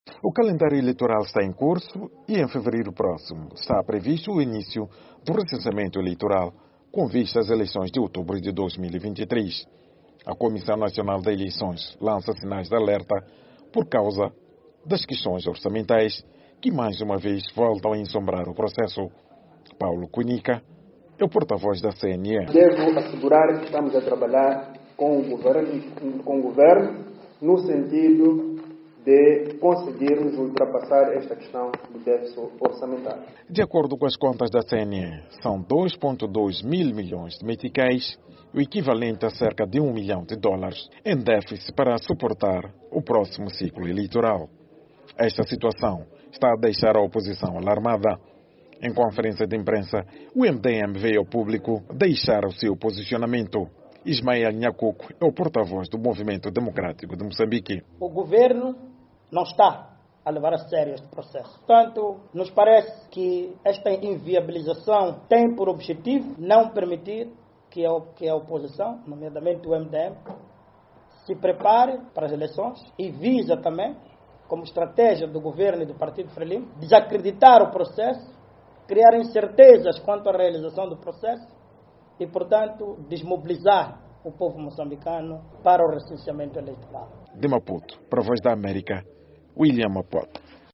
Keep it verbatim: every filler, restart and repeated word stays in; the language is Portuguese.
O calendário eleitoral está em curso e em fevereiro próximo está previsto o início do recenseamento eleitoral com vista às eleições de outubro de dois mil e vinte e três. A Comissão Nacional de Eleições lança sinais de alerta por causa das questões orçamentais que mais uma vez voltam a ensombrar o processo. Paulo Cunica é o porta-voz da C N E. Devo assegurar que estamos a trabalhar com o governo, com o governo no sentido de conseguirmos ultrapassar esta questão do déficit orçamentário. De acordo com as contas da C N E, são dois vírgula dois mil milhões de meticais, o equivalente a cerca de um milhão de dólares, em déficit para suportar o próximo ciclo eleitoral. Esta situação está a deixar a oposição alarmada. Em conferência de imprensa, o M D M veio ao público deixar o seu posicionamento. Ismael Nhacuco é o porta-voz do Movimento Democrático de Moçambique. O governo não está a levar a sério este processo. Portanto, nos parece que esta inviabilização tem por objetivo não permitir que a, que a oposição, nomeadamente o M D M, se prepare para as eleições e visa também, como estratégia do governo e do Partido Frelimo, desacreditar o processo, criar incertezas quanto à realização do processo e, portanto, desmobilizar o povo moçambicano para o recenseamento eleitoral. De Maputo, para a Voz da América, William Maputo.